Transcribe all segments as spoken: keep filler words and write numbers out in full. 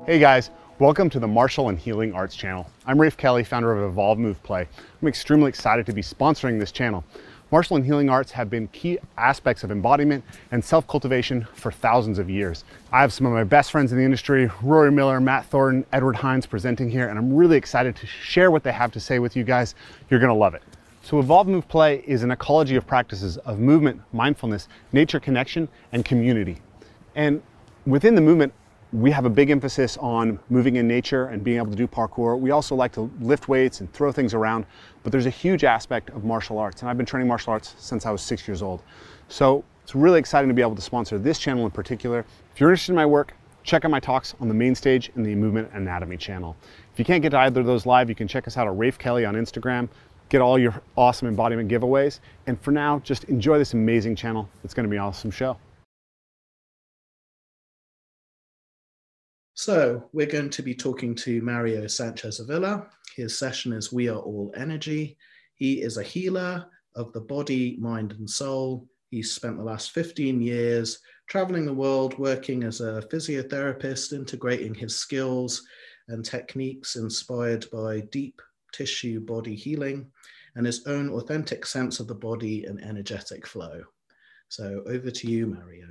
Hey guys, welcome to the Martial and Healing Arts channel. I'm Rafe Kelly, founder of Evolve Move Play. I'm extremely excited to be sponsoring this channel. Martial and healing arts have been key aspects of embodiment and self-cultivation for thousands of years. I have some of my best friends in the industry, Rory Miller, Matt Thornton, Edward Hines presenting here, and I'm really excited to share what they have to say with you guys. You're gonna love it. So Evolve Move Play is an ecology of practices of movement, mindfulness, nature connection, and community. And within the movement, we have a big emphasis on moving in nature and being able to do parkour. We also like to lift weights and throw things around, but there's a huge aspect of martial arts, and I've been training martial arts since I was six years old. So it's really exciting to be able to sponsor this channel in particular. If you're interested in my work, check out my talks on the main stage and the Movement Anatomy channel. If you can't get to either of those live, you can check us out at Rafe Kelly on Instagram, get all your awesome embodiment giveaways, and for now, just enjoy this amazing channel. It's gonna be an awesome show. So we're going to be talking to Mario Sanchez Avila. His session is We Are All Energy. He is a healer of the body, mind, and soul. He's spent the last fifteen years traveling the world, working as a physiotherapist, integrating his skills and techniques inspired by deep tissue body healing and his own authentic sense of the body and energetic flow. So over to you, Mario.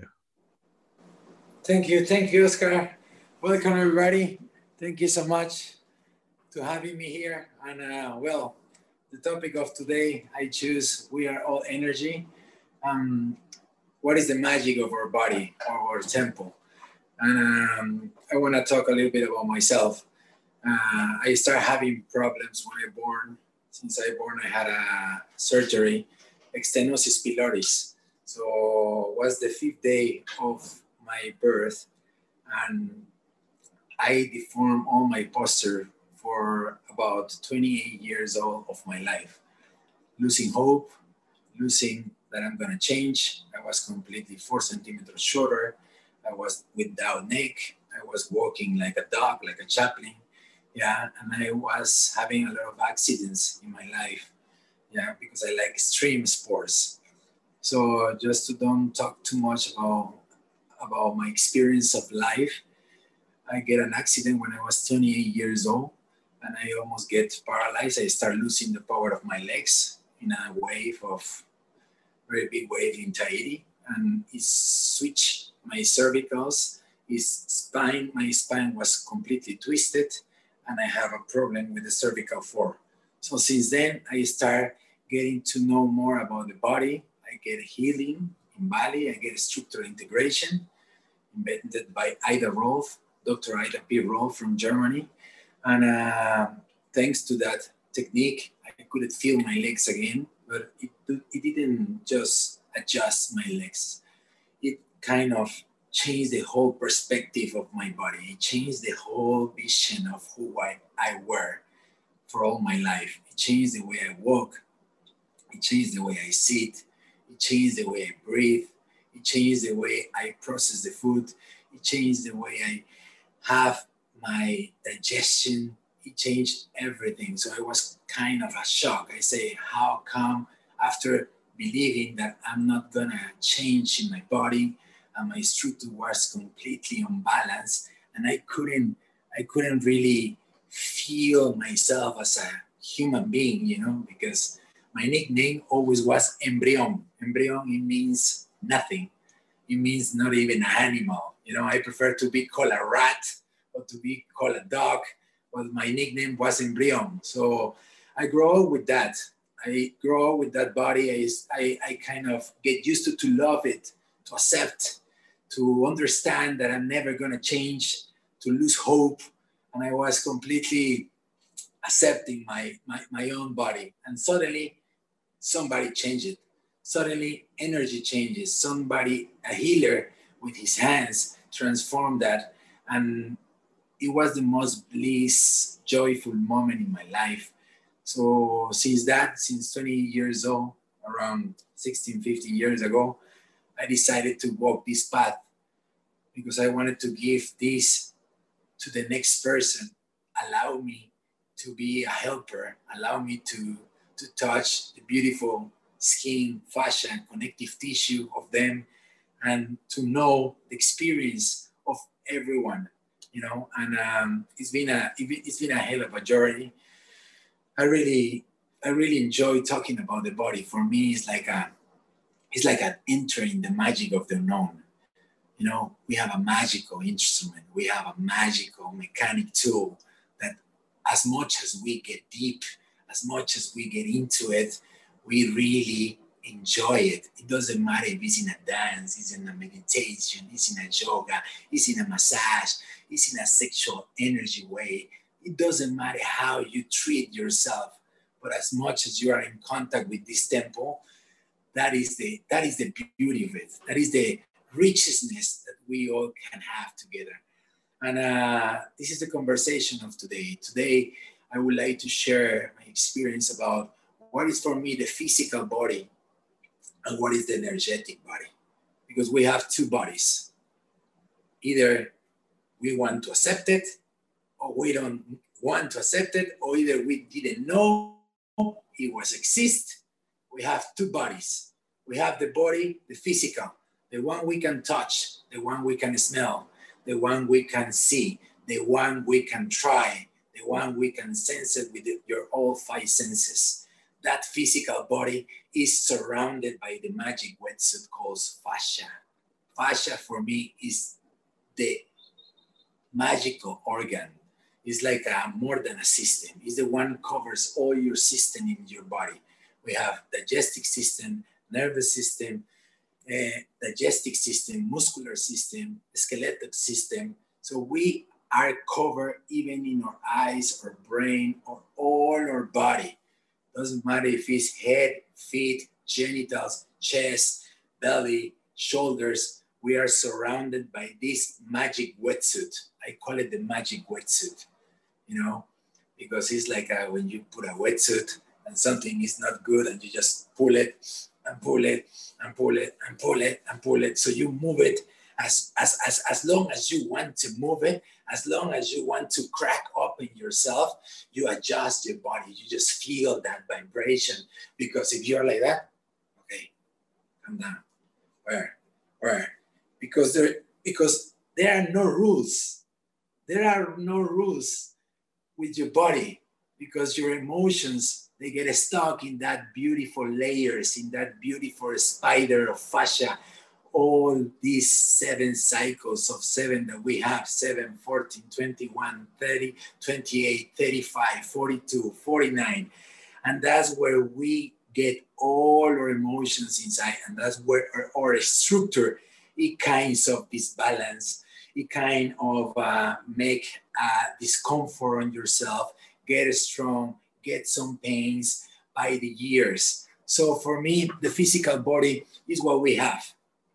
Thank you. Thank you, Oscar. Welcome, everybody. Thank you so much to having me here. And uh, well, the topic of today, I choose We Are All Energy. Um, what is the magic of our body or our temple? And um, I want to talk a little bit about myself. Uh, I started having problems when I born. Since I born, I had a surgery, stenosis pylorus. So it was the fifth day of my birth, and I deformed all my posture for about twenty-eight years old of my life, losing hope, losing that I'm gonna change. I was completely four centimeters shorter. I was without neck. I was walking like a dog, like a chaplain. Yeah, and I was having a lot of accidents in my life. Yeah, because I like extreme sports. So just to don't talk too much about, about my experience of life, I get an accident when I was twenty-eight years old, and I almost get paralyzed. I start losing the power of my legs in a wave of, very big wave in Tahiti, and it switched my cervicals, his spine, my spine was completely twisted, and I have a problem with the cervical floor. So since then, I start getting to know more about the body. I get healing in Bali. I get structural integration invented by Ida Rolf, Doctor Ida P. Rolf from Germany. And uh, thanks to that technique, I couldn't feel my legs again, but it, it didn't just adjust my legs. It kind of changed the whole perspective of my body. It changed the whole vision of who I, I were for all my life. It changed the way I walk. It changed the way I sit. It changed the way I breathe. It changed the way I process the food. It changed the way I have my digestion. It changed everything. So I was kind of a shock. I say, how come after believing that I'm not gonna change in my body and my structure was completely unbalanced, and I couldn't, I couldn't really feel myself as a human being, you know, because my nickname always was embryon. Embryon, it means nothing. It means not even an animal. You know, I prefer to be called a rat or to be called a dog, but my nickname was embryon. So I grow up with that. I grow up with that body. I, I, I kind of get used to, to love it, to accept, to understand that I'm never gonna change, to lose hope. And I was completely accepting my, my, my own body. And suddenly somebody changed it. Suddenly energy changes. Somebody, a healer with his hands, transformed that. And it was the most bliss, joyful moment in my life. So since that, since twenty years old, around sixteen, fifteen years ago, I decided to walk this path because I wanted to give this to the next person. Allow me to be a helper. Allow me to, to touch the beautiful skin, fascia, connective tissue of them, and to know the experience of everyone. you know, and um, it's been a it's been a hell of a journey. I really I really enjoy talking about the body. For me, it's like a it's like an entering the magic of the unknown. You know, we have a magical instrument, we have a magical mechanic tool that, as much as we get deep, as much as we get into it, we really enjoy it. It doesn't matter if it's in a dance, it's in a meditation, it's in a yoga, it's in a massage, it's in a sexual energy way. It doesn't matter how you treat yourself, but as much as you are in contact with this temple, that is the that is the beauty of it. That is the richness that we all can have together. And uh, this is the conversation of today. Today, I would like to share my experience about what is for me the physical body and what is the energetic body. Because we have two bodies. Either we want to accept it, or we don't want to accept it, or either we didn't know it was exist. We have two bodies. We have the body, the physical, the one we can touch, the one we can smell, the one we can see, the one we can try, the one we can sense it with your all five senses. That physical body is surrounded by the magic wetsuit called fascia. Fascia for me is the magical organ. It's like a, more than a system. It's the one covers all your system in your body. We have digestive system, nervous system, uh, digestive system, muscular system, skeletal system. So we are covered even in our eyes, our brain, or all our body. Doesn't matter if it's head, feet, genitals, chest, belly, shoulders. We are surrounded by this magic wetsuit. I call it the magic wetsuit, you know, because it's like uh, when you put a wetsuit and something is not good and you just pull it and pull it and pull it and pull it and pull it. So you move it as, as, as, as long as you want to move it, as long as you want to crack open yourself, you adjust your body. You just feel that vibration. Because if you're like that, okay, come down. Where? Where? Because there, because there are no rules. There are no rules with your body because your emotions, they get stuck in that beautiful layers, in that beautiful spider of fascia, all these seven cycles of seven that we have, seven, fourteen, twenty-one, thirty, twenty-eight, thirty-five, forty-two, forty-nine. And that's where we get all our emotions inside. And that's where our, our structure, it kinds of disbalance, it kind of uh, make uh, discomfort on yourself, get strong, get some pains by the years. So for me, the physical body is what we have.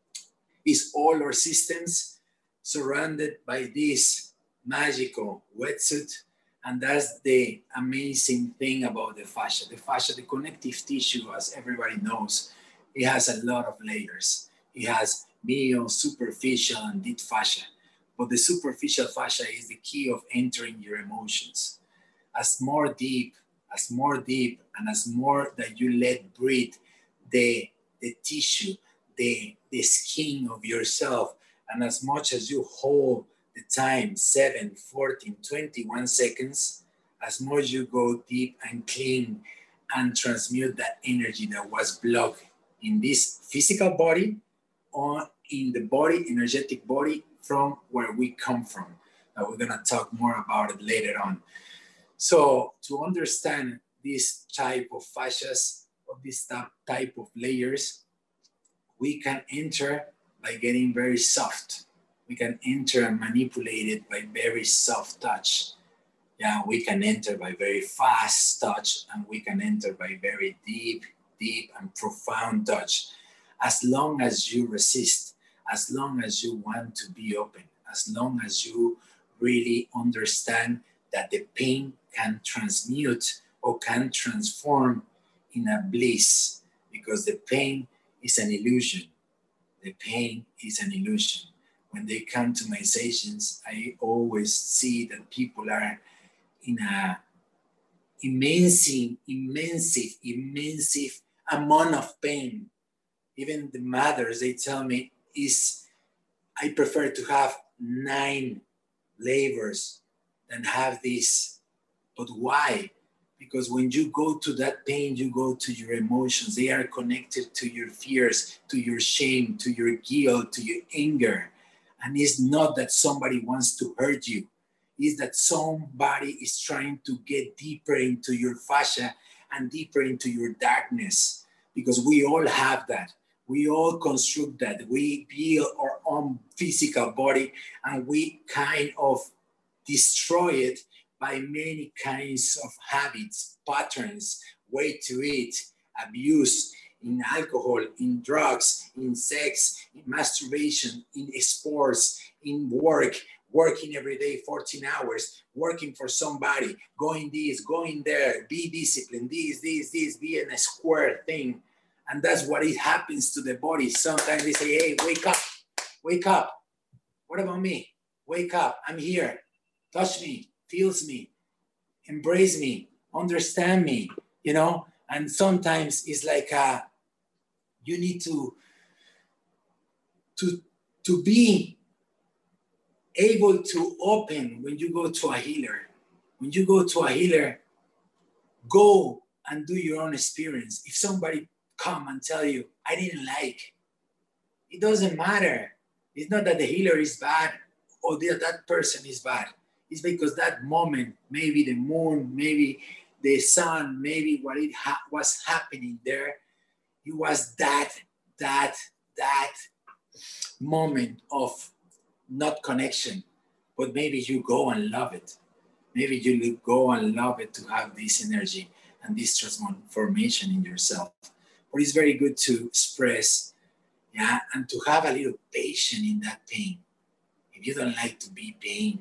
It's all our systems surrounded by this magical wetsuit. And that's the amazing thing about the fascia. The fascia, the connective tissue, as everybody knows, it has a lot of layers. It has medial, superficial, and deep fascia. But the superficial fascia is the key of entering your emotions. As more deep, as more deep, and as more that you let breathe the, the tissue, the, the skin of yourself, and as much as you hold the time, seven, fourteen, twenty-one seconds, as more you go deep and clean and transmute that energy that was blocked in this physical body or in the body, energetic body from where we come from. Uh, we're gonna talk more about it later on. So to understand this type of fascias, of this type of layers, we can enter by getting very soft. We can enter and manipulate it by very soft touch. Yeah, we can enter by very fast touch, and we can enter by very deep, deep and profound touch. As long as you resist, as long as you want to be open, as long as you really understand that the pain can transmute or can transform in a bliss, because the pain is an illusion. The pain is an illusion. When they come to my sessions, I always see that people are in a immense, immense, immense amount of pain. Even the mothers, they tell me, is I prefer to have nine labors that have this. But why? Because when you go to that pain, you go to your emotions. They are connected to your fears, to your shame, to your guilt, to your anger. And it's not that somebody wants to hurt you. It's that somebody is trying to get deeper into your fascia and deeper into your darkness. Because we all have that. We all construct that. We build our own physical body and we kind of destroy it by many kinds of habits, patterns, way to eat, abuse, in alcohol, in drugs, in sex, in masturbation, in sports, in work, working every day fourteen hours, working for somebody, going this, going there, be disciplined, this, this, this, be in a square thing. And that's what it happens to the body. Sometimes they say, hey, wake up, wake up. What about me? Wake up, I'm here. Touch me, feels me, embrace me, understand me, you know? And sometimes it's like uh, you need to, to, to be able to open when you go to a healer. When you go to a healer, go and do your own experience. If somebody come and tell you, I didn't like, it doesn't matter. It's not that the healer is bad or that, that person is bad. It's because that moment, maybe the moon, maybe the sun, maybe what it ha- was happening there, it was that, that, that moment of not connection. But maybe you go and love it. Maybe you go and love it to have this energy and this transformation in yourself. But it's very good to express, yeah, and to have a little patience in that pain. If you don't like to be pain,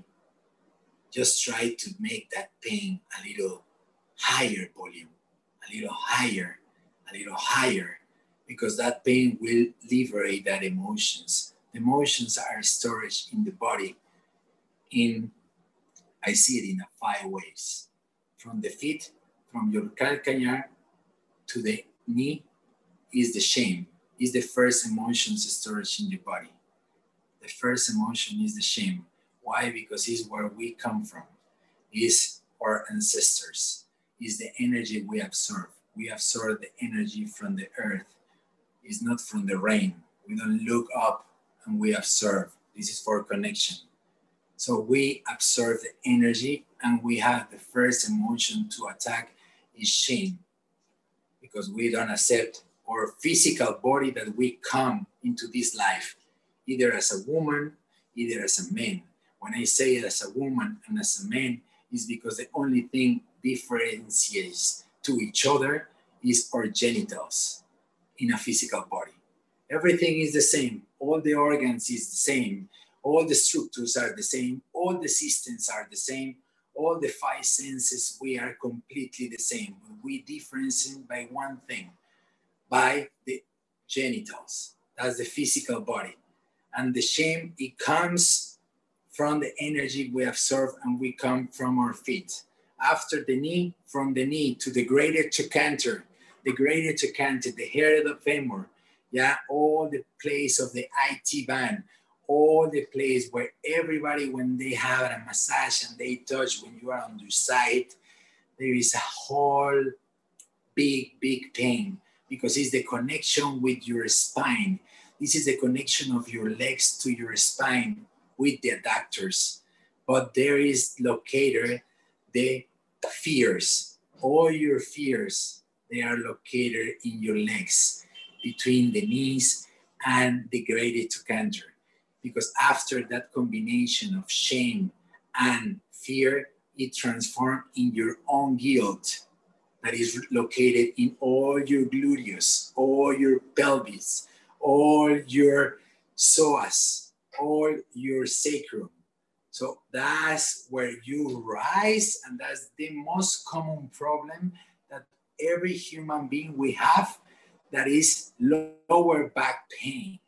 just try to make that pain a little higher volume, a little higher, a little higher, because that pain will liberate that emotions. The emotions are stored in the body in, I see it in five ways. From the feet, from your calcanear to the knee is the shame, is the first emotions stored in your body. The first emotion is the shame. Why? Because it's where we come from. It's our ancestors. It's the energy we absorb. We absorb the energy from the earth. It's not from the rain. We don't look up and we absorb. This is for connection. So we absorb the energy and we have the first emotion to attack is shame. Because we don't accept our physical body that we come into this life, either as a woman, either as a man. When I say it as a woman and as a man, is because the only thing differentiates to each other is our genitals in a physical body. Everything is the same. All the organs is the same. All the structures are the same. All the systems are the same. All the five senses, we are completely the same. We differentiate by one thing, by the genitals. That's the physical body. And the shame, it comes from the energy we absorb and we come from our feet. After the knee, from the knee to the greater trochanter, the greater trochanter, the hair of the femur, yeah, all the place of the I T band, all the place where everybody, when they have a massage and they touch, when you are on your side, there is a whole big, big pain because it's the connection with your spine. This is the connection of your legs to your spine with the adductors. But there is located the fears. All your fears, they are located in your legs, between the knees and the greater trochanter. Because after that combination of shame and fear, it transforms in your own guilt that is located in all your gluteus, all your pelvis, all your psoas, all your sacrum. So that's where you rise, and that's the most common problem that every human being we have, that is lower back pain.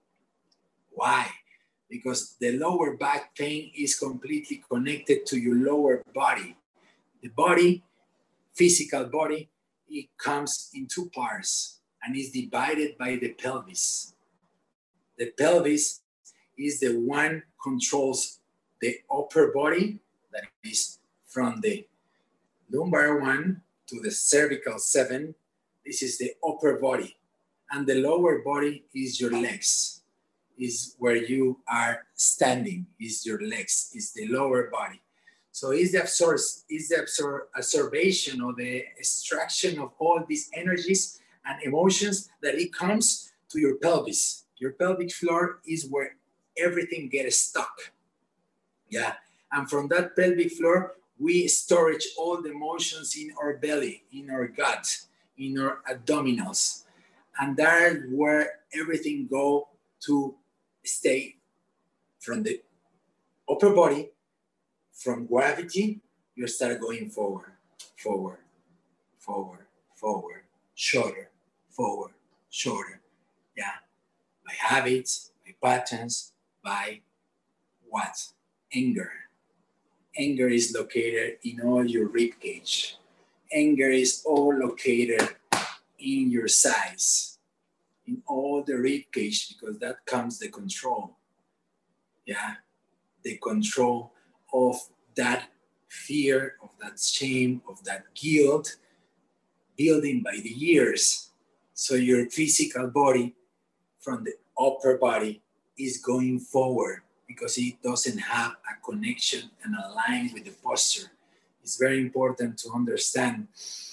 Why? Because the lower back pain is completely connected to your lower body. The body, physical body, it comes in two parts and is divided by the pelvis. The pelvis is the one controls the upper body, that is from the lumbar one to the cervical seven. This is the upper body. And the lower body is your legs, is where you are standing, is your legs, is the lower body. So is the, absor is the absor absorption or the extraction of all these energies and emotions that it comes to your pelvis. Your pelvic floor is where everything gets stuck. Yeah, and from that pelvic floor, we storage all the emotions in our belly, in our gut, in our abdominals. And that's where everything go to stay from the upper body, from gravity, you start going forward, forward, forward, forward, shorter, forward, shorter. Yeah, by habits, by patterns, by what? Anger. Anger is located in all your rib cage. Anger is all located in your size, in all the rib cage, because that comes the control. Yeah, the control of that fear, of that shame, of that guilt, building by the years. So your physical body from the upper body is going forward because it doesn't have a connection and a line with the posture. It's very important to understand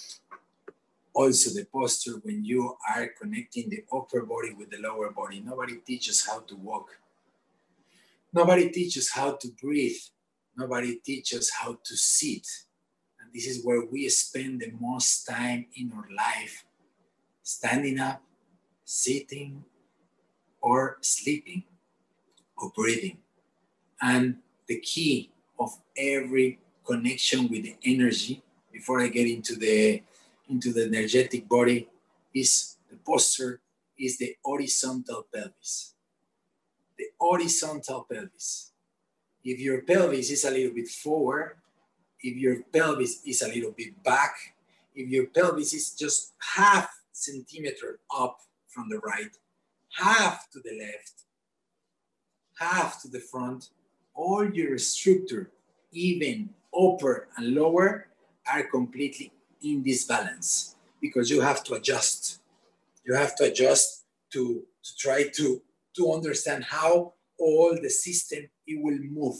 also the posture when you are connecting the upper body with the lower body. Nobody teaches how to walk. Nobody teaches how to breathe. Nobody teaches how to sit. And this is where we spend the most time in our life, standing up, sitting, or sleeping, or breathing. And the key of every connection with the energy, before I get into the, into the energetic body, is the posture, is the horizontal pelvis. The horizontal pelvis. If your pelvis is a little bit forward, if your pelvis is a little bit back, if your pelvis is just half centimeter up from the right, half to the left, half to the front, all your structure, even upper and lower, are completely in disbalance because you have to adjust. You have to adjust to, to try to, to understand how all the system, it will move.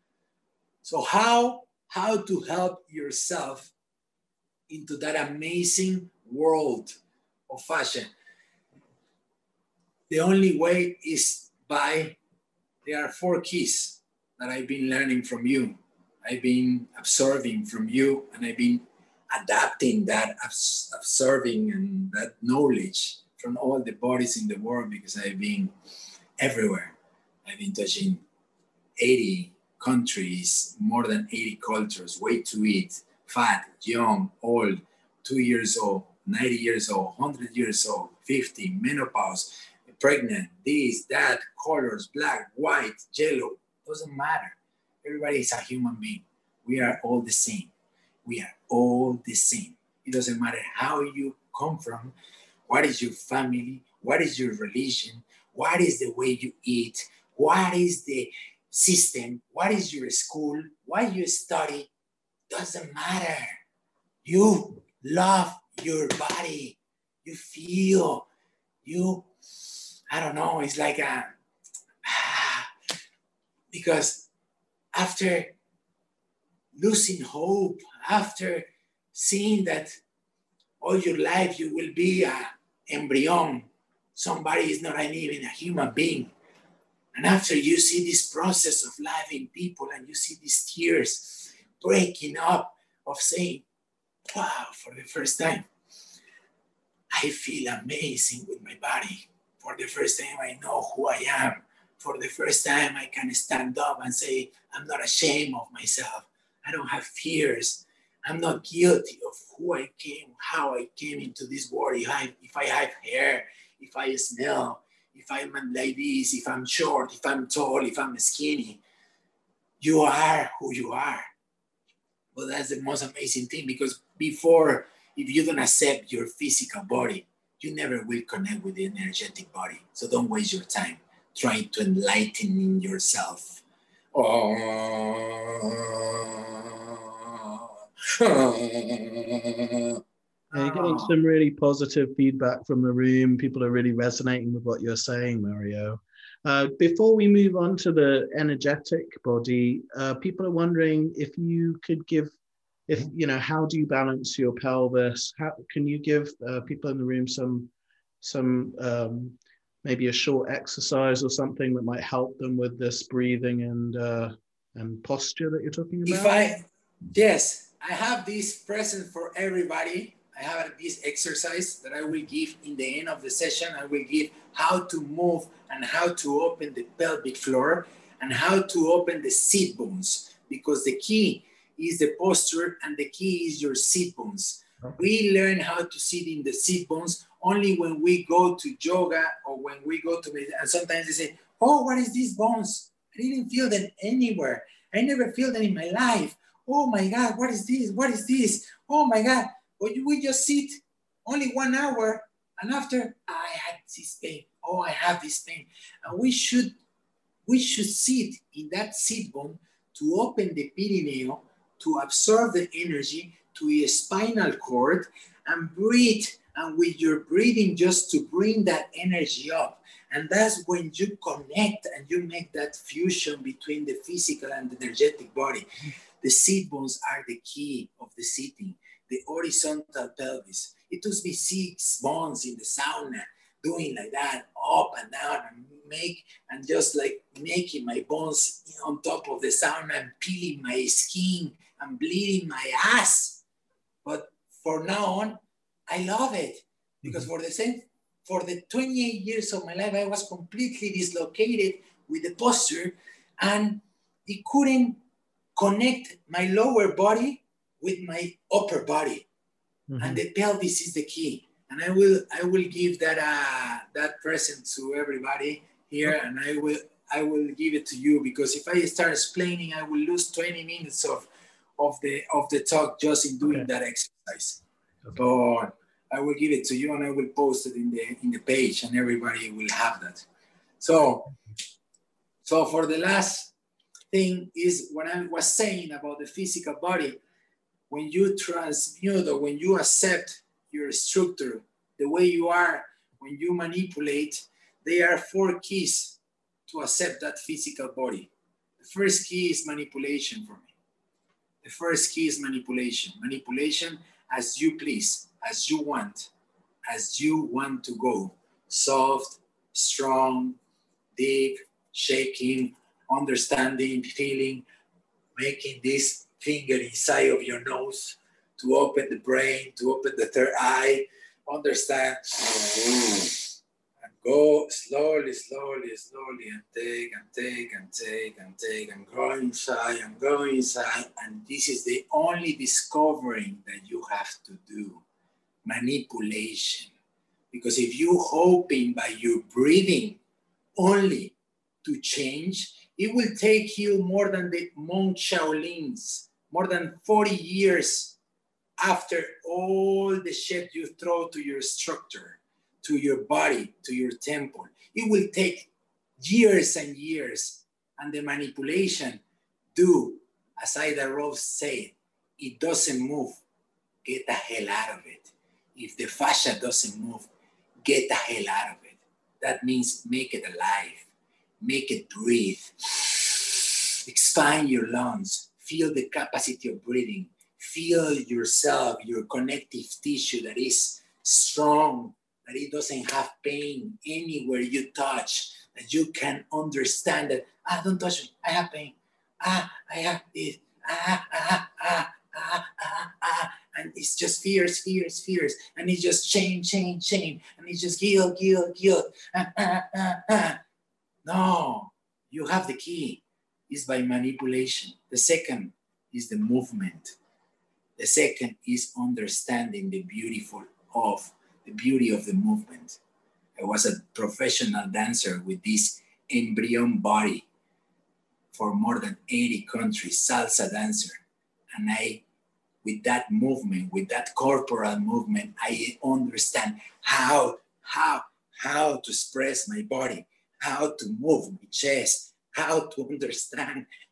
So how, how to help yourself into that amazing world of fashion? The only way is by, there are four keys that I've been learning from you. I've been absorbing from you, and I've been adapting that, abs absorbing and that knowledge from all the bodies in the world because I've been everywhere. I've been touching eighty countries, more than eighty cultures, weight to eat, fat, young, old, two years old, ninety years old, one hundred years old, fifty, menopause, pregnant, this, that, colors, black, white, yellow, doesn't matter. Everybody is a human being. We are all the same. We are all the same. It doesn't matter how you come from, what is your family, what is your religion, what is the way you eat, what is the system, what is your school, what you study, doesn't matter. You love your body. You feel, you, I don't know, it's like a, ah, because after losing hope, after seeing that all your life you will be an embryo, somebody is not even a human being, and after you see this process of loving people and you see these tears breaking up of saying, wow, for the first time, I feel amazing with my body. For the first time, I know who I am. For the first time, I can stand up and say, I'm not ashamed of myself. I don't have fears. I'm not guilty of who I came, how I came into this world. If I, if I have hair, if I smell, if I'm like this, if I'm short, if I'm tall, if I'm skinny, you are who you are. But that's the most amazing thing, because before, if you don't accept your physical body, you never will connect with the energetic body. So don't waste your time trying to enlighten yourself. Yeah, you're getting some really positive feedback from the room. People are really resonating with what you're saying, Mario. Uh, before we move on to the energetic body, uh, people are wondering if you could give, if you know, how do you balance your pelvis? How can you give uh, people in the room some, some um, maybe a short exercise or something that might help them with this breathing and uh, and posture that you're talking about? If I, yes, I have this present for everybody. I have this exercise that I will give in the end of the session. I will give how to move and how to open the pelvic floor and how to open the seat bones, because the key is the posture and the key is your seat bones. Okay. We learn how to sit in the seat bones only when we go to yoga or when we go to meditation. And sometimes they say, oh, what is these bones? I didn't feel them anywhere. I never felt them in my life. Oh my God, what is this? What is this? Oh my God. Or we just sit only one hour and after I had this pain. Oh, I have this pain. And we should, we should sit in that seat bone to open the perineum, to absorb the energy to your spinal cord and breathe. And with your breathing, just to bring that energy up. And that's when you connect and you make that fusion between the physical and the energetic body. The seat bones are the key of the sitting. The horizontal pelvis. It took me six months in the sauna, doing like that, up and down, and make, and just like making my bones on top of the sauna and peeling my skin and bleeding my ass. But for now on, I love it because for the same, for the twenty-eight years of my life, I was completely dislocated with the posture, and it couldn't connect my lower body with my upper body. Mm-hmm. And the pelvis is the key. And I will I will give that uh, that present to everybody here, okay. And I will I will give it to you, because if I start explaining, I will lose twenty minutes of of the of the talk just in doing okay. that exercise. Okay. But I will give it to you and I will post it in the in the page and everybody will have that. So so for the last thing is what I was saying about the physical body. When you transmute or when you accept your structure, the way you are, when you manipulate, there are four keys to accept that physical body. The first key is manipulation for me. The first key is manipulation. Manipulation as you please, as you want, as you want to go. Soft, strong, deep, shaking, understanding, feeling, making this finger inside of your nose to open the brain, to open the third eye, understand, and go slowly, slowly, slowly, and take, and take, and take, and take, and go inside, and go inside, and this is the only discovering that you have to do, manipulation. Because if you hoping by your breathing only to change, it will take you more than the monk Shaolins, more than forty years after all the shit you throw to your structure, to your body, to your temple. It will take years and years. And the manipulation, do, as Ida Rose said, it doesn't move, get the hell out of it. If the fascia doesn't move, get the hell out of it. That means make it alive, make it breathe. Expand your lungs. Feel the capacity of breathing. Feel yourself, your connective tissue that is strong, that it doesn't have pain anywhere you touch, that you can understand that, ah, don't touch me, I have pain. Ah, I have this. Ah, ah, ah, ah, ah, ah. And it's just fears, fears, fears. And it's just shame, shame, shame. And it's just guilt, guilt, guilt. Ah, ah, ah, ah. No, you have the key. Is by manipulation. The second is the movement. The second is understanding the beautiful of the beauty of the movement. I was a professional dancer with this embryon body for more than eighty countries, salsa dancer. And I, with that movement, with that corporal movement, I understand how, how, how to express my body, how to move my chest, how to understand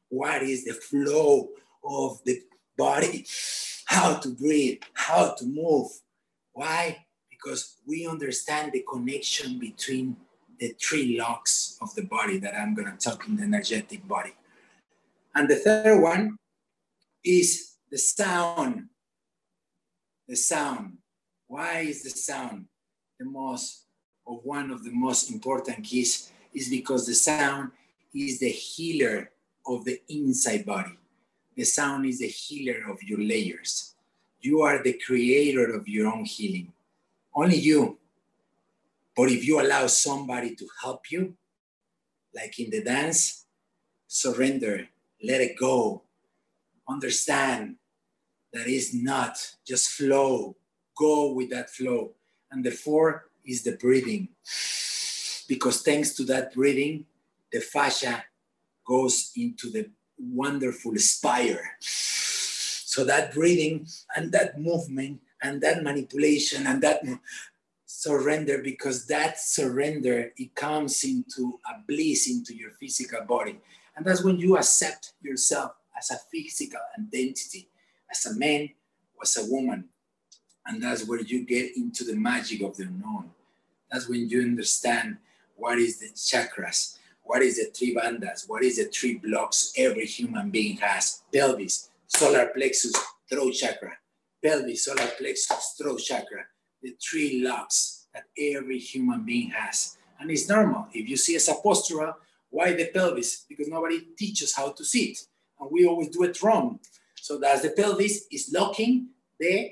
what is the flow of the body, how to breathe, how to move. Why? Because we understand the connection between the three locks of the body that I'm going to talk in the energetic body. And the third one is the sound. The sound. Why is the sound the most, or one of the most important keys? Is because the sound is the healer of the inside body. The sound is the healer of your layers. You are the creator of your own healing. Only you. But if you allow somebody to help you, like in the dance, surrender, let it go. Understand that it's not just flow. Go with that flow. And the fourth is the breathing. Because thanks to that breathing, the fascia goes into the wonderful spire. So that breathing and that movement and that manipulation and that surrender, because that surrender, it comes into a bliss into your physical body. And that's when you accept yourself as a physical identity, as a man or as a woman. And that's where you get into the magic of the unknown. That's when you understand what is the chakras, what is the three bandhas, what is the three blocks every human being has. Pelvis, solar plexus, throat chakra. Pelvis, solar plexus, throat chakra. The three locks that every human being has. And it's normal. If you see as a postural, why the pelvis? Because nobody teaches how to sit. And we always do it wrong. So that's the pelvis is locking the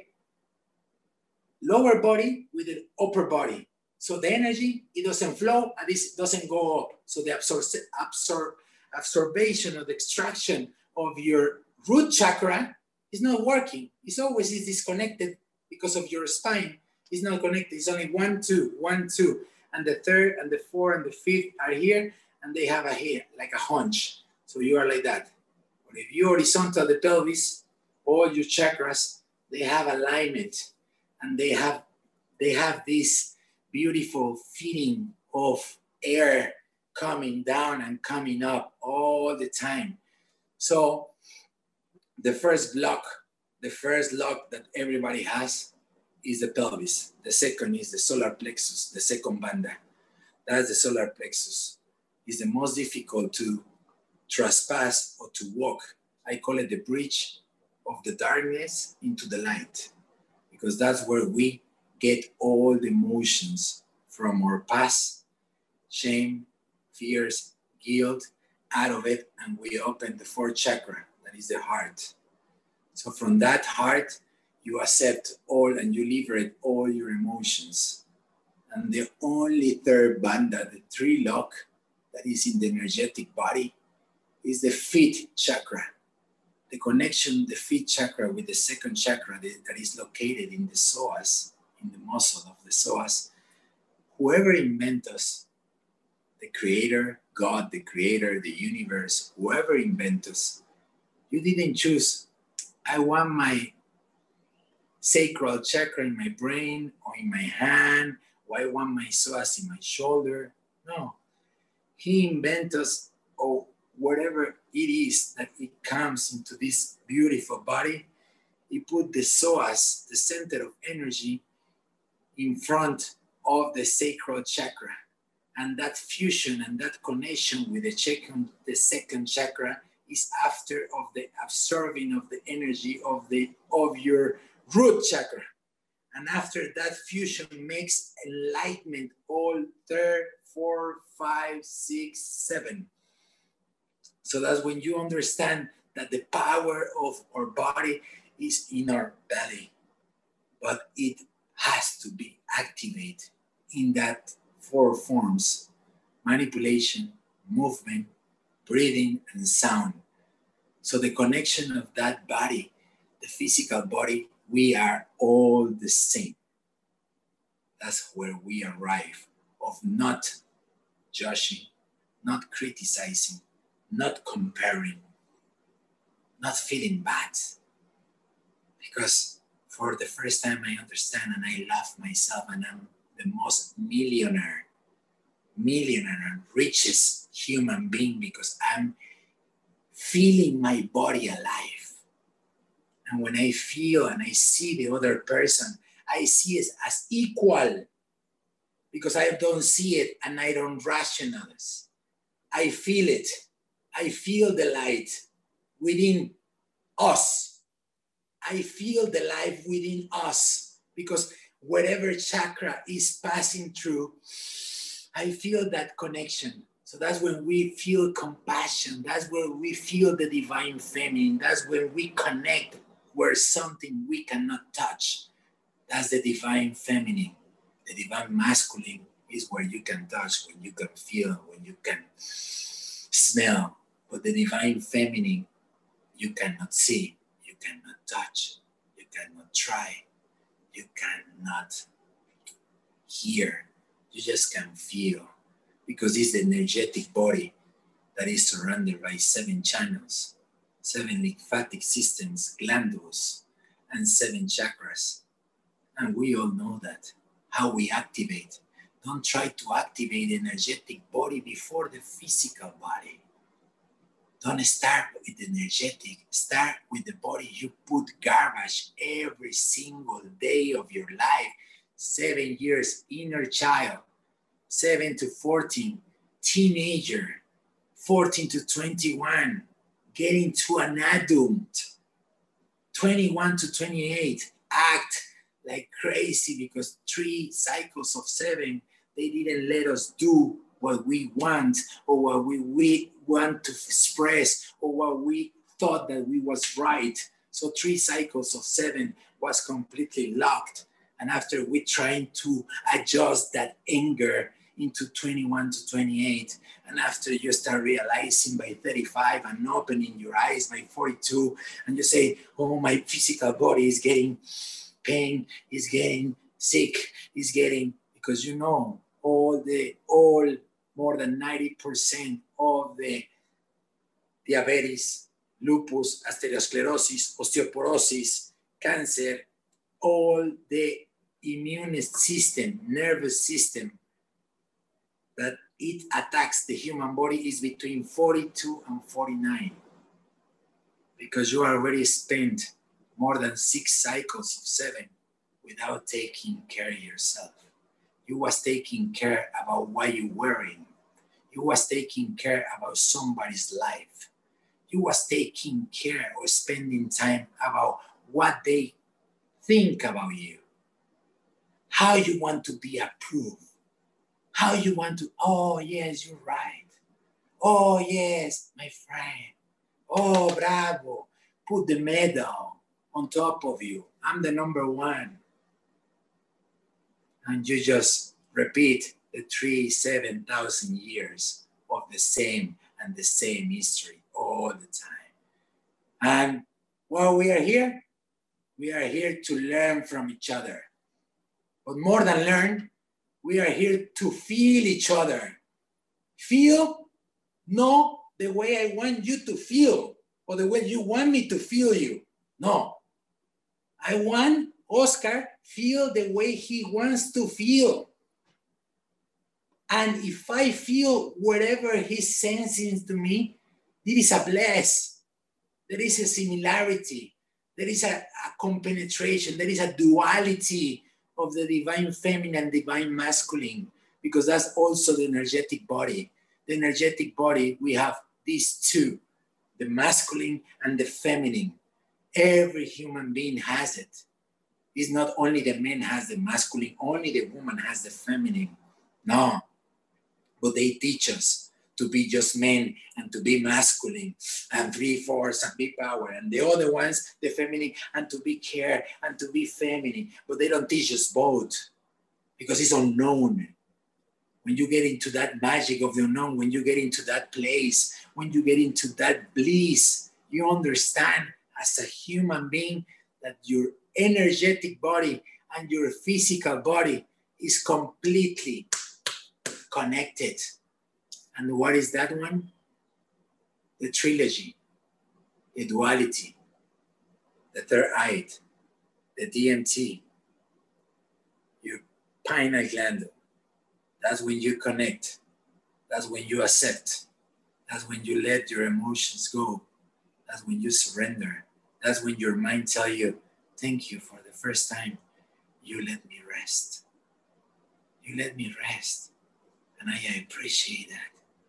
lower body with the upper body. So the energy, it doesn't flow and it doesn't go up. So the absor- absor- absorption or the extraction of your root chakra is not working. It's always is disconnected because of your spine. It's not connected. It's only one, two, one, two. And the third and the fourth and the fifth are here and they have a hair, like a hunch. So you are like that. But if you horizontal the pelvis, all your chakras, they have alignment and they have, they have this beautiful feeling of air coming down and coming up all the time. So the first block, the first lock that everybody has is the pelvis. The second is the solar plexus, the second bandha. That's the solar plexus. It's the most difficult to trespass or to walk. I call it the bridge of the darkness into the light, because that's where we get all the emotions from our past, shame, fears, guilt, out of it, and we open the fourth chakra, that is the heart. So from that heart, you accept all and you liberate all your emotions. And the only third bandha, the three lock, that is in the energetic body, is the fifth chakra. The connection, the fifth chakra with the second chakra that is located in the psoas, in the muscle of the psoas. Whoever invented us, the creator, God, the creator, the universe, whoever invented us, you didn't choose, I want my sacral chakra in my brain or in my hand, or I want my psoas in my shoulder. No, he invented us, or whatever it is that it comes into this beautiful body. He put the psoas, the center of energy, in front of the sacral chakra. And that fusion and that connection with the second, the second chakra is after of the absorbing of the energy of the of your root chakra. And after that fusion makes enlightenment all third, four, five, six, seven. So that's when you understand that the power of our body is in our belly, but it has to be activated in that four forms: manipulation, movement, breathing, and sound. So the connection of that body, the physical body, we are all the same. That's where we arrive, of not judging, not criticizing, not comparing, not feeling bad. Because for the first time I understand and I love myself, and I'm the most millionaire, millionaire and richest human being, because I'm feeling my body alive. And when I feel and I see the other person, I see it as equal because I don't see it and I don't rationalize. I feel it. I feel the light within us. I feel the life within us because whatever chakra is passing through, I feel that connection. So that's when we feel compassion. That's when we feel the divine feminine. That's when we connect where something we cannot touch. That's the divine feminine. The divine masculine is where you can touch, when you can feel, when you can smell. But the divine feminine, you cannot see, you cannot touch, you cannot try, you cannot hear. You just can feel, because it's the energetic body that is surrounded by seven channels, seven lymphatic systems, glandules, and seven chakras. And we all know that, how we activate. Don't try to activate the energetic body before the physical body. Don't start with the energetic. Start with the body. You put garbage every single day of your life. Seven years, inner child. Seven to fourteen, teenager. fourteen to twenty-one, getting to an adult. twenty-one to twenty-eight, act like crazy because three cycles of seven, they didn't let us do what we want or what we, we want to express or what we thought that we was right. So three cycles of seven was completely locked. And after we trying to adjust that anger into twenty-one to twenty-eight, and after you start realizing by thirty-five and opening your eyes by forty-two, and you say, oh, my physical body is getting pain, is getting sick, is getting, because you know, all the, all more than ninety percent of the diabetes, lupus, atherosclerosis, osteoporosis, cancer, all the immune system, nervous system that it attacks the human body is between forty-two and forty-nine. Because you already spent more than six cycles of seven without taking care of yourself. You was taking care about what you're wearing. You was taking care about somebody's life. You was taking care or spending time about what they think about you. How you want to be approved. How you want to, oh yes, you're right. Oh yes, my friend. Oh, bravo. Put the medal on top of you. I'm the number one. And you just repeat the three, seven thousand years of the same and the same history all the time. And while we are here, we are here to learn from each other. But more than learn, we are here to feel each other. Feel, not the way I want you to feel or the way you want me to feel you. No. I want Oscar feel the way he wants to feel. And if I feel whatever he's sensing to me, there is a bless. There is a similarity. There is a, a compenetration. There is a duality of the divine feminine and divine masculine, because that's also the energetic body. The energetic body, we have these two, the masculine and the feminine. Every human being has it. It's not only the man has the masculine, only the woman has the feminine. No. But they teach us to be just men and to be masculine and be force and be power. And the other ones, the feminine, and to be care and to be feminine. But they don't teach us both because it's unknown. When you get into that magic of the unknown, when you get into that place, when you get into that bliss, you understand as a human being that your energetic body and your physical body is completely connected. And what is that one? The trilogy, the duality, the third eye, the D M T, your pineal gland. That's when you connect. That's when you accept. That's when you let your emotions go. That's when you surrender. That's when your mind tells you, thank you for the first time. You let me rest. You let me rest. And I appreciate that.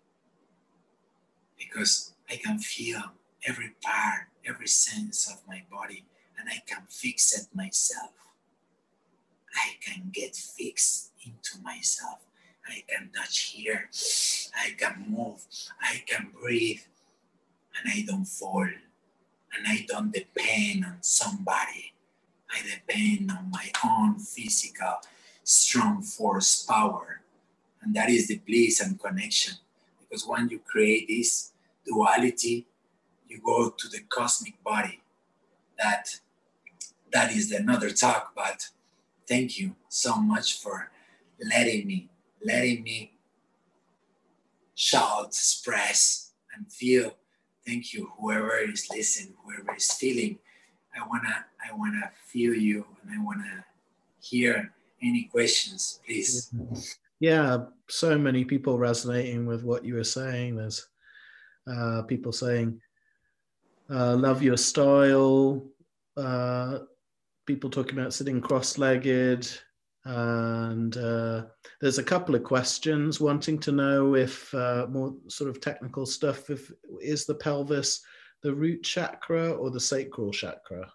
Because I can feel every part, every sense of my body, and I can fix it myself. I can get fixed into myself. I can touch here. I can move. I can breathe. And I don't fall. And I don't depend on somebody. I depend on my own physical, strong force power. And that is the bliss and connection. Because when you create this duality, you go to the cosmic body. That, that is another talk, but thank you so much for letting me, letting me shout, express, and feel. Thank you, whoever is listening, whoever is feeling. I wanna, I wanna feel you, and I wanna hear any questions, please. Yeah, so many people resonating with what you were saying. There's uh, people saying, uh, love your style. Uh, people talking about sitting cross-legged. And uh, there's a couple of questions wanting to know if uh, more sort of technical stuff, if is the pelvis the root chakra or the sacral chakra?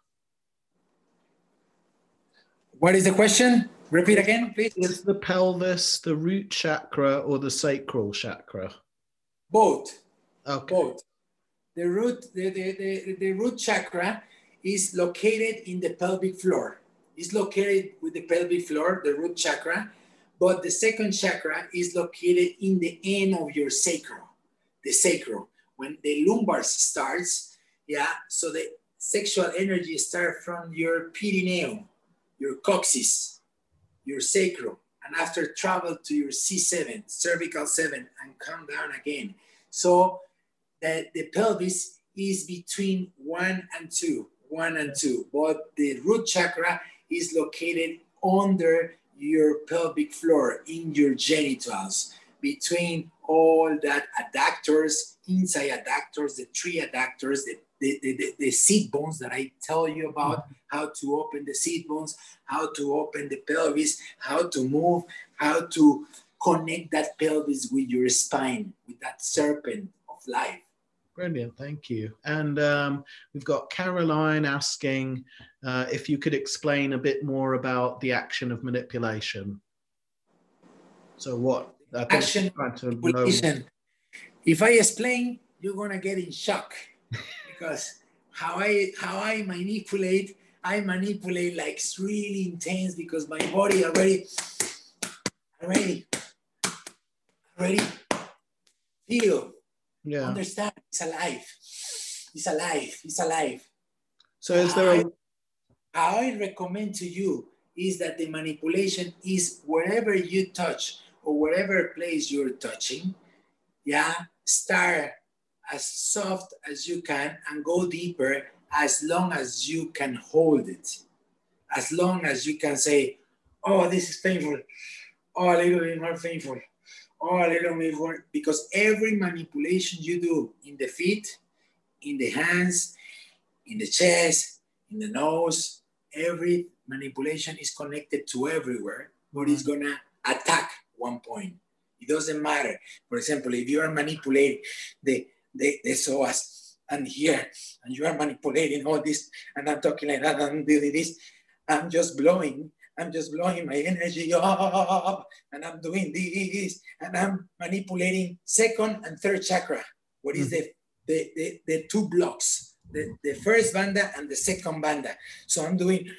What is the question? Repeat again, please. Is the pelvis the root chakra or the sacral chakra? Both. Okay. Both. The root, the, the, the, the root chakra is located in the pelvic floor. It's located with the pelvic floor, the root chakra, but the second chakra is located in the end of your sacral, the sacral. When the lumbar starts, yeah, so the sexual energy starts from your perineum, your coccyx, your sacral, and after travel to your C seven, cervical seven, and come down again. So the, the pelvis is between one and two, one and two, but the root chakra is located under your pelvic floor, in your genitals, between all that adductors, inside adductors, the three adductors, the, the, the, the, the seat bones that I tell you about, how to open the seat bones, how to open the pelvis, how to move, how to connect that pelvis with your spine, with that serpent of life. Brilliant, thank you. And um, we've got Caroline asking uh, if you could explain a bit more about the action of manipulation. So what? I think Action manipulation. If I explain, you're gonna get in shock because how I how I manipulate, I manipulate like it's really intense because my body already, already, already feel. Yeah. Understand, it's alive. It's alive. It's alive. So is there a... How I recommend to you is that the manipulation is wherever you touch or wherever place you're touching, yeah, start as soft as you can and go deeper as long as you can hold it. As long as you can say, oh, this is painful. Oh, a little bit more painful. Oh, a little bit more, because every manipulation you do in the feet, in the hands, in the chest, in the nose, every manipulation is connected to everywhere, but it's gonna attack one point. It doesn't matter. For example, if you are manipulating the, the, the psoas and here, and you are manipulating all this, and I'm talking like that, and I'm doing this, I'm just blowing. I'm just blowing my energy up, and I'm doing this, and I'm manipulating second and third chakra. What is the, the, the, the two blocks, the, the first banda and the second banda. So I'm doing,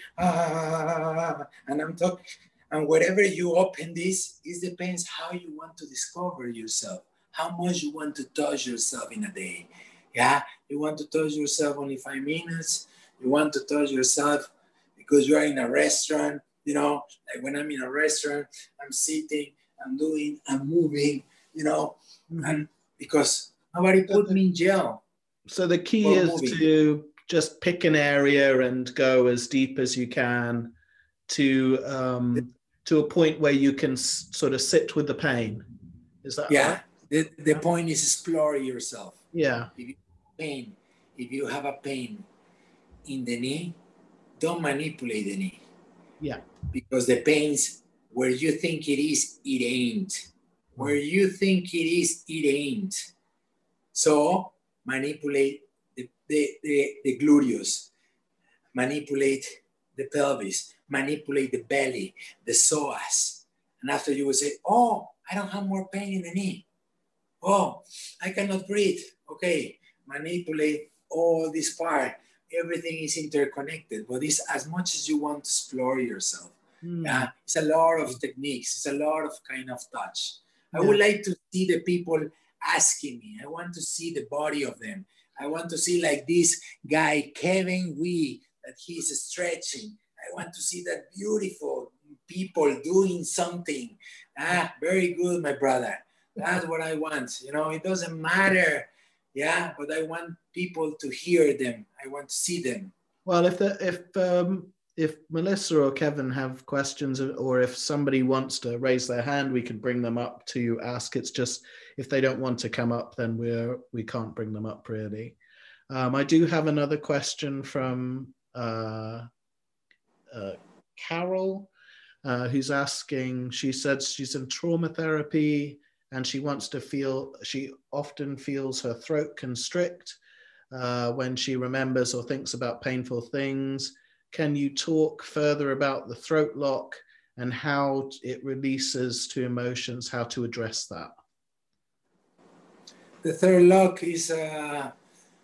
ah, and I'm talking, and wherever you open this, it depends how you want to discover yourself, how much you want to touch yourself in a day. Yeah, you want to touch yourself only five minutes. You want to touch yourself because you are in a restaurant. You know, like when I'm in a restaurant, I'm sitting, I'm doing, I'm moving, you know, mm-hmm. and because nobody put me in jail. So the key is moving. To just pick an area and go as deep as you can to um, to a point where you can s- sort of sit with the pain. Is that yeah. right? The, the point is explore yourself. Yeah. If you pain, if you have a pain in the knee, don't manipulate the knee. Yeah. Because the pains, where you think it is, it ain't. Where you think it is, it ain't. So manipulate the, the, the, the gluteus, manipulate the pelvis, manipulate the belly, the psoas. And after you will say, oh, I don't have more pain in the knee. Oh, I cannot breathe. Okay, manipulate all this part. Everything is interconnected, but it's as much as you want to explore yourself. Mm. Yeah, it's a lot of techniques. It's a lot of kind of touch. I yeah. would like to see the people asking me. I want to see the body of them. I want to see like this guy, Kevin Wee, that he's stretching. I want to see that beautiful people doing something. Ah, very good, my brother. That's what I want. You know, it doesn't matter. Yeah, but I want people to hear them. I want to see them. Well, if the, if um, if Melissa or Kevin have questions, or if somebody wants to raise their hand, we could bring them up to ask. It's just if they don't want to come up, then we're we can't bring them up really. Um, I do have another question from uh, uh, Carol, uh, who's asking. She said she's in trauma therapy, and she wants to feel, she often feels her throat constrict uh, when she remembers or thinks about painful things. Can you talk further about the throat lock and how it releases to emotions, how to address that? The third lock is uh,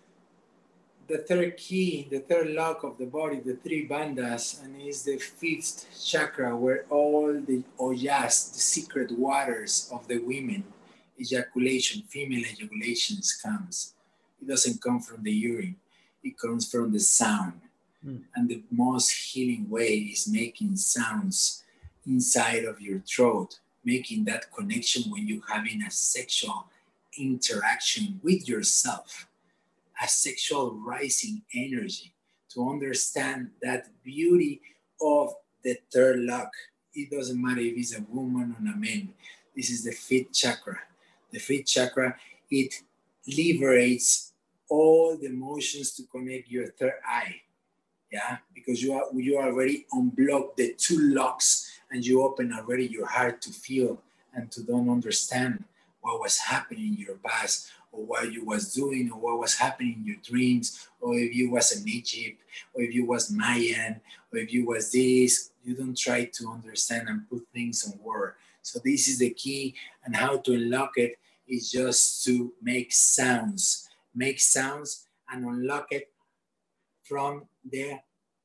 the third key, the third lock of the body, the three bandhas, and is the fifth chakra where all the oyas, the secret waters of the women, ejaculation, female ejaculations comes. It doesn't come from the urine, it comes from the sound. Mm. And the most healing way is making sounds inside of your throat, making that connection when you're having a sexual interaction with yourself, a sexual rising energy, to understand that beauty of the third lock. It doesn't matter if it's a woman or a man. This is the fifth chakra. The fifth chakra, it liberates all the emotions to connect your third eye. Yeah, because you are you already unblock the two locks and you open already your heart to feel and to don't understand what was happening in your past, or what you was doing, or what was happening in your dreams, or if you was in Egypt, or if you was Mayan, or if you was this. You don't try to understand and put things on word. So this is the key, and how to unlock it is just to make sounds, make sounds and unlock it from the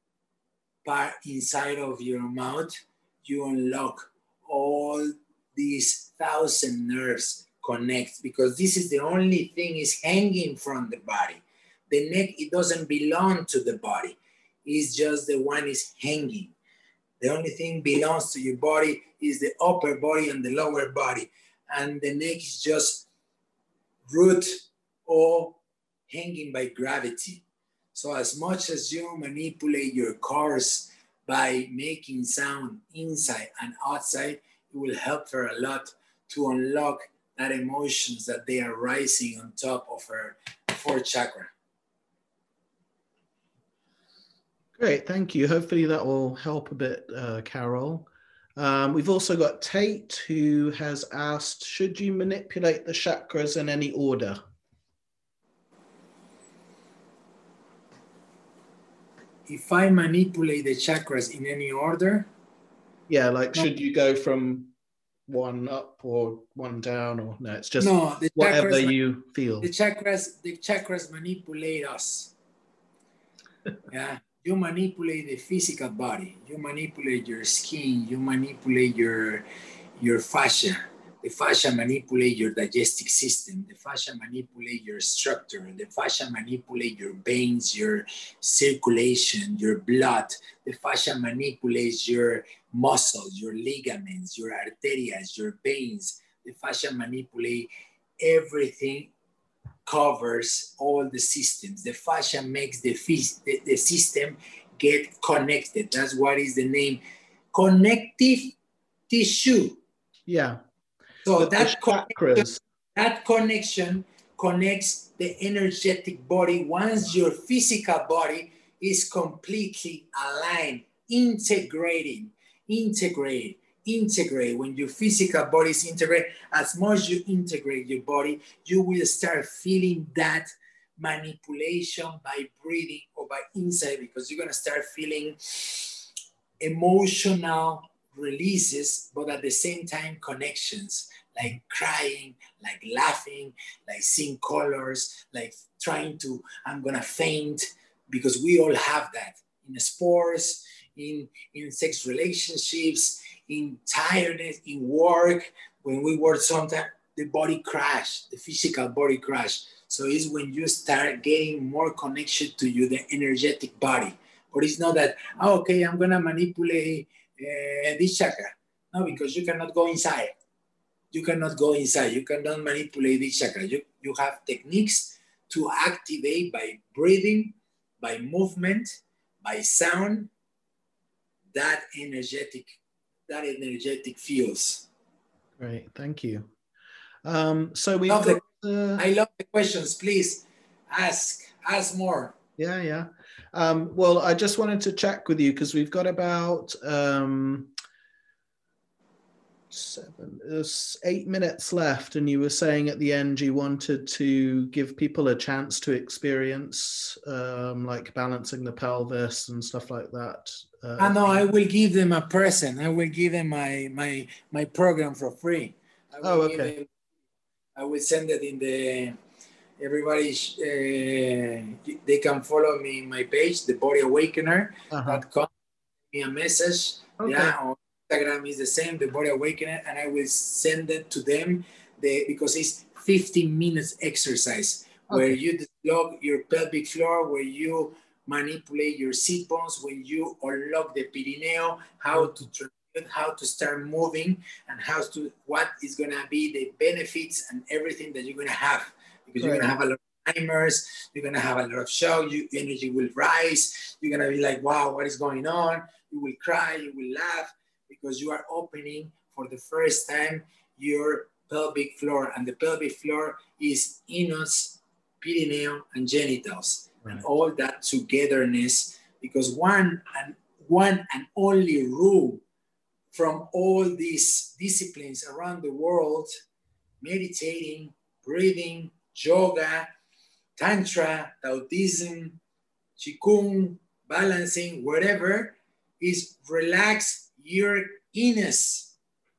part inside of your mouth. You unlock all these thousand nerves connect, because this is the only thing is hanging from the body. The neck, it doesn't belong to the body. It's just the one is hanging. The only thing belongs to your body is the upper body and the lower body. And the neck is just root or hanging by gravity. So as much as you manipulate your cars by making sound inside and outside, it will help her a lot to unlock that emotions that they are rising on top of her fourth chakra. Great, thank you. Hopefully that will help a bit, uh, Carol. Um, we've also got Tate, who has asked, should you manipulate the chakras in any order? If I manipulate the chakras in any order? Yeah, like should you go from one up or one down, or no, it's just no, the whatever chakras, you feel. The chakras, the chakras manipulate us. Yeah, you manipulate the physical body, you manipulate your skin, you manipulate your, your fascia. The fascia manipulate your digestive system. The fascia manipulate your structure. The fascia manipulate your veins, your circulation, your blood. The fascia manipulates your muscles, your ligaments, your arteries, your veins. The fascia manipulate everything, covers all the systems. The fascia makes the, the, the system get connected. That's what is the name. Connective tissue. Yeah. So that connection, that connection connects the energetic body once your physical body is completely aligned, integrating, integrate, integrate. When your physical body is integrated, as much you integrate your body, you will start feeling that manipulation by breathing or by inside, because you're gonna start feeling emotional releases, but at the same time connections, like crying, like laughing, like seeing colors, like trying to, I'm gonna faint, because we all have that in sports, in, in sex relationships, in tiredness, in work. When we work sometimes, the body crash, the physical body crash. So it's when you start getting more connection to you, the energetic body. But it's not that, oh, okay, I'm gonna manipulate uh, this chakra. No, because you cannot go inside. You cannot go inside. You cannot manipulate this chakra. You, you have techniques to activate by breathing, by movement, by sound, that energetic, that energetic feels. Great, thank you. Um, so we've love got, the, uh, I love the questions. Please ask, ask more. Yeah, yeah. Um, well, I just wanted to check with you because we've got about um, seven, uh, eight minutes left, and you were saying at the end you wanted to give people a chance to experience um, like balancing the pelvis and stuff like that. Uh, I know. I will give them a present. I will give them my my my program for free. I will oh, okay. give them, I will send it in the. Everybody, uh, they can follow me in my page, the body awakener dot com. Uh-huh. Me a message. Okay. Yeah, on Instagram is the same, the body awakener, and I will send it to them. The, because it's fifteen minutes exercise okay. where you dislodge your pelvic floor, where you manipulate your sit bones, when you unlock the perineum, how to transmute, how to start moving, and how to what is gonna be the benefits and everything that you're gonna have. Because you're right. gonna have a lot of timers, you're gonna have a lot of shock, your energy will rise, you're gonna be like, wow, what is going on? You will cry, you will laugh, because you are opening for the first time your pelvic floor, and the pelvic floor is anus, perineum, and genitals, right. and all that togetherness. Because one and one and only rule from all these disciplines around the world, meditating, breathing, yoga, tantra, Taoism, qigong, balancing, whatever, is relax your innes.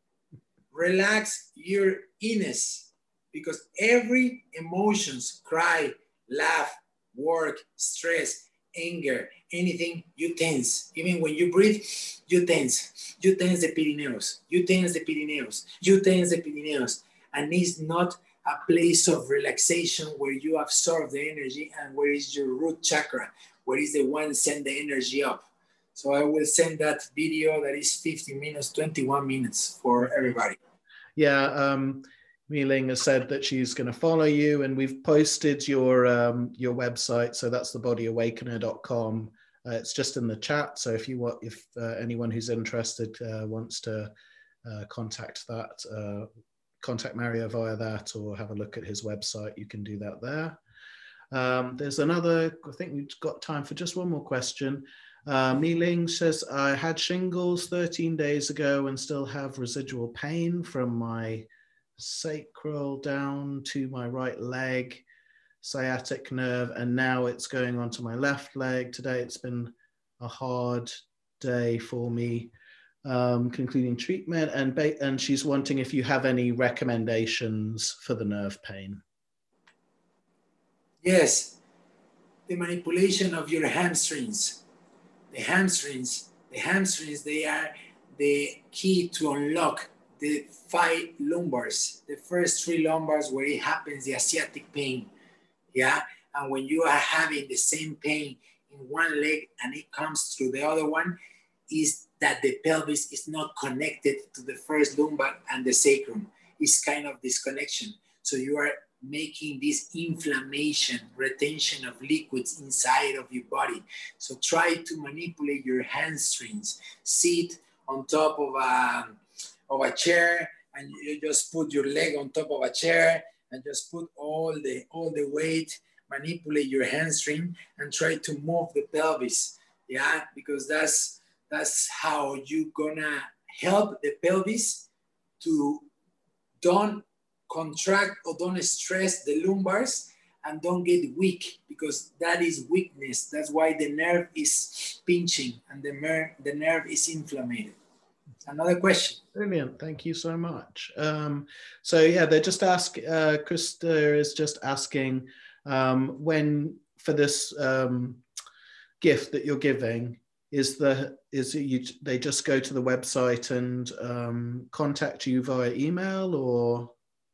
Relax your innes. Because every emotions, cry, laugh, work, stress, anger, anything, you tense. Even when you breathe, you tense. You tense the perineums. You tense the perineums. You tense the perineums. And it's not a place of relaxation where you absorb the energy, and where is your root chakra, where is the one send the energy up. So I will send that video that is fifteen minutes, twenty-one minutes for everybody. Yeah, um, Mei-Ling has said that she's going to follow you, and we've posted your um, your website. So that's the body awakener dot com. Uh, it's just in the chat. So if you want, if uh, anyone who's interested uh, wants to uh, contact that, uh, contact Mario via that, or have a look at his website, you can do that there. Um, there's another, I think we've got time for just one more question. Uh, Mei-Ling says, I had shingles thirteen days ago and still have residual pain from my sacral down to my right leg, sciatic nerve, and now it's going on to my left leg. Today it's been a hard day for me. Um, concluding treatment, and and she's wanting if you have any recommendations for the nerve pain. Yes, the manipulation of your hamstrings. The hamstrings, the hamstrings, they are the key to unlock the five lumbars, the first three lumbars where it happens, the sciatic pain. Yeah, and when you are having the same pain in one leg and it comes through the other one, is that the pelvis is not connected to the first lumbar and the sacrum. It's kind of disconnection. So you are making this inflammation, retention of liquids inside of your body. So try to manipulate your hamstrings. Sit on top of a, of a chair, and you just put your leg on top of a chair and just put all the all the weight, manipulate your hamstring, and try to move the pelvis. Yeah, because that's that's how you gonna help the pelvis to don't contract or don't stress the lumbars and don't get weak, because that is weakness. That's why the nerve is pinching and the, ner- the nerve is inflamed. Another question. Brilliant. Thank you so much. Um, so yeah, they're just ask, uh, Krista is just asking um, when for this um, gift that you're giving, is the is it you they just go to the website and um, contact you via email, or?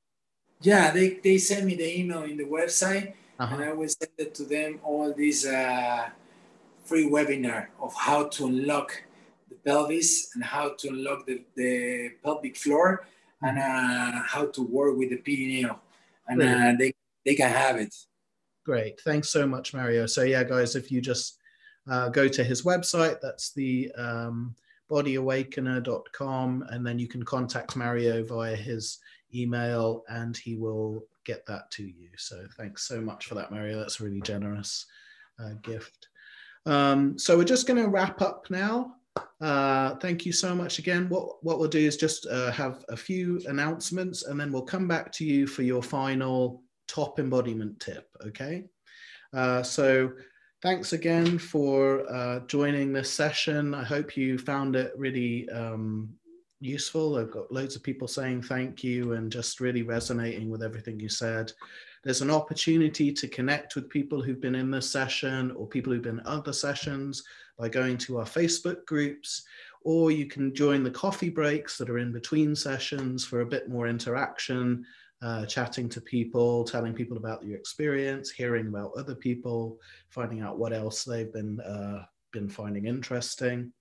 Yeah, they, they send me the email in the website, uh-huh. and I will send it to them all this uh, free webinar of how to unlock the pelvis and how to unlock the, the pelvic floor, mm-hmm. and uh, how to work with the perineum, and uh, they, they can have it. Great. Thanks so much, Mario. So yeah, guys, if you just uh, go to his website, that's the um, body awakener dot com, and then you can contact Mario via his email and he will get that to you. So thanks so much for that, Mario. That's a really generous uh, gift. Um, so we're just going to wrap up now. Uh, thank you so much again. What, what we'll do is just uh, have a few announcements, and then we'll come back to you for your final top embodiment tip, okay? Uh, so thanks again for uh, joining this session. I hope you found it really um, useful. I've got loads of people saying thank you and just really resonating with everything you said. There's an opportunity to connect with people who've been in this session or people who've been in other sessions by going to our Facebook groups, or you can join the coffee breaks that are in between sessions for a bit more interaction, uh, chatting to people, telling people about your experience, hearing about other people, finding out what else they've been, uh, been finding interesting.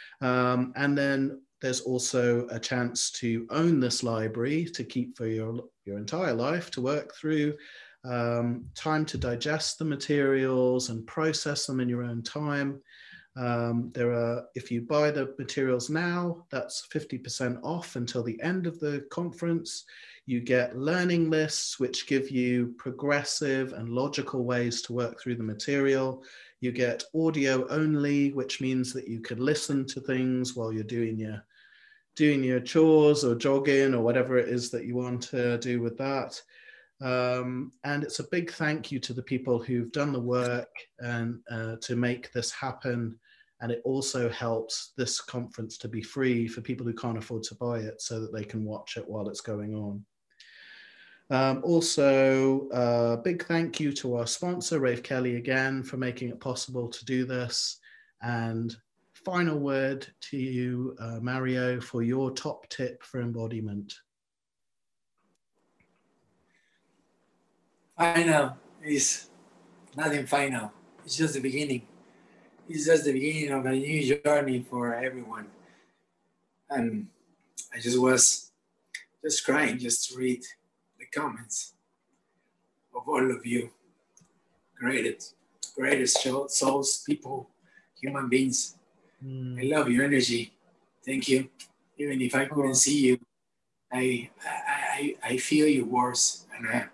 Um, and then there's also a chance to own this library to keep for your, your entire life, to work through, um, time to digest the materials and process them in your own time. Um, there are, if you buy the materials now, that's fifty percent off until the end of the conference. You get learning lists, which give you progressive and logical ways to work through the material. You get audio only, which means that you could listen to things while you're doing your, doing your chores or jogging or whatever it is that you want to do with that. Um, and it's a big thank you to the people who've done the work and uh, to make this happen. And it also helps this conference to be free for people who can't afford to buy it, so that they can watch it while it's going on. Um, also, a uh, big thank you to our sponsor, Rafe Kelly, again, for making it possible to do this. And final word to you, uh, Mario, for your top tip for embodiment. Final is nothing final. It's just the beginning. It's just the beginning of a new journey for everyone. And I just was just crying just to read the comments of all of you. Greatest, greatest souls, people, human beings. Mm. I love your energy. Thank you. Even if I couldn't see you, I I, I feel your words. And I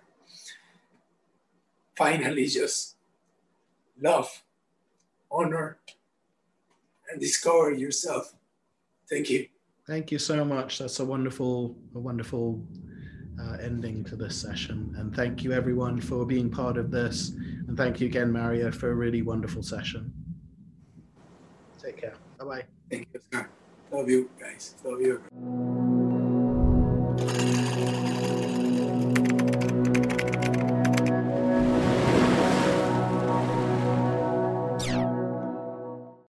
finally just love, honor, and discover yourself. Thank you. Thank you so much. That's a wonderful, a wonderful uh, ending to this session. And thank you everyone for being part of this. And thank you again, Mario, for a really wonderful session. Take care. Bye-bye. Thank you, sir. Love you guys. Love you.